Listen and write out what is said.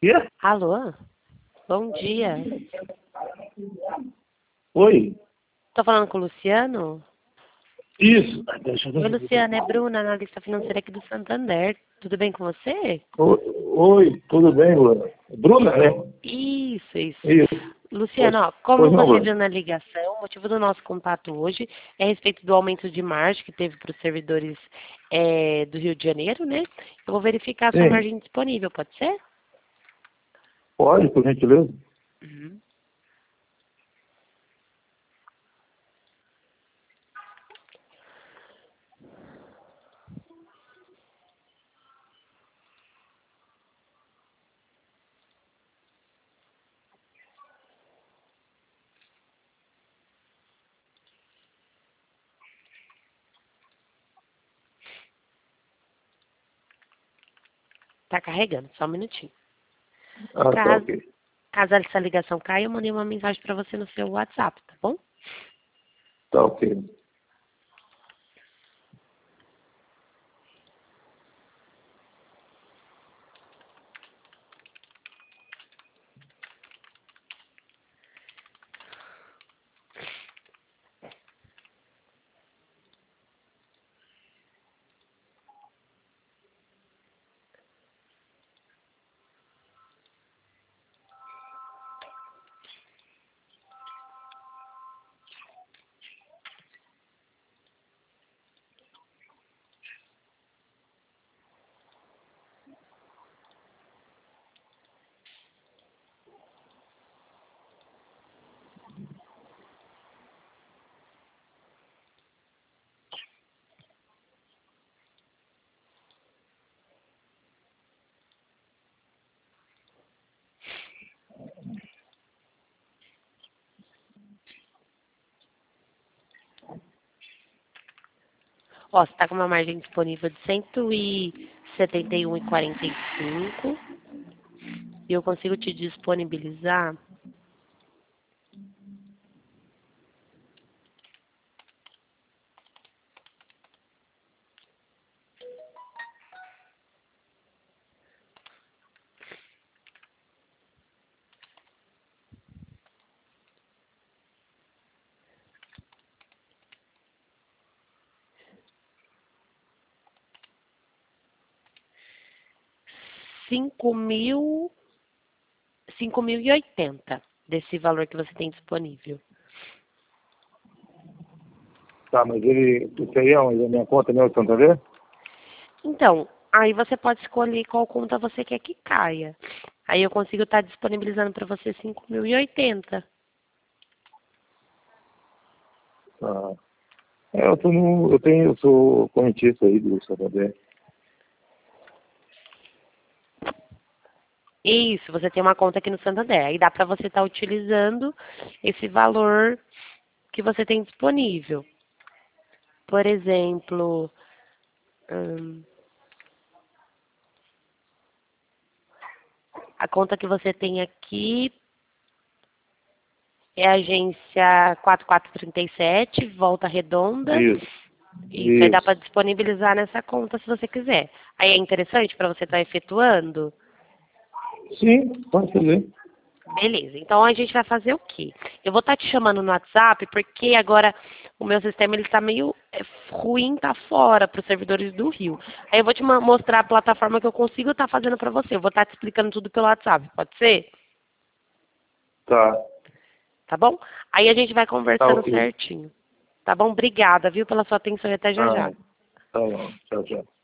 Quê? Alô? Bom dia. Oi? Tô falando com o Luciano? Isso. Deixa eu Oi, ver. Luciano, é Bruna, analista financeira aqui do Santander. Tudo bem com você? Oi, tudo bem, Luana? Bruna, né? Isso, isso. Isso. Luciano, Pois, ó, como pois não, você Luana. viu na ligação, o motivo do nosso contato hoje é a respeito do aumento de margem que teve para os servidores do Rio de Janeiro, né? Eu vou verificar a sua Sim, margem disponível, pode ser? pode, por gentileza. Uhum. Tá carregando, só um minutinho. Ah, tá Caso, ok. caso essa ligação caia, eu mandei uma mensagem para você no seu WhatsApp, tá bom? Tá ok. Ó, você está com uma margem disponível de 171,45 e eu consigo te disponibilizar 5.000, 5.080 desse valor que você tem disponível. Tá, mas isso aí é onde? A minha conta, meu Santander? Então, aí você pode escolher qual conta você quer que caia. Aí eu consigo estar disponibilizando para você 5.080. Tá. Eu tô no, eu sou correntista aí do Santander. Isso, você tem uma conta aqui no Santander. Aí dá para você estar utilizando esse valor que você tem disponível. Por exemplo, hum, a conta que você tem aqui é a agência 4437, Volta Redonda. Isso, Isso, aí dá para isso. disponibilizar nessa conta se você quiser. Aí é interessante para você estar efetuando? Sim, pode fazer. Beleza, então a gente vai fazer o quê? Eu vou estar te chamando no WhatsApp porque agora o meu sistema ele está meio ruim, tá fora para os servidores do Rio. Aí eu vou te mostrar a plataforma que eu consigo estar fazendo para você. Eu vou estar te explicando tudo pelo WhatsApp, pode ser? Tá, Tá bom? Aí a gente vai tá conversando ok. certinho. Tá bom? Obrigada, viu, pela sua atenção e até já Tá, já. tá bom. Tchau, tchau.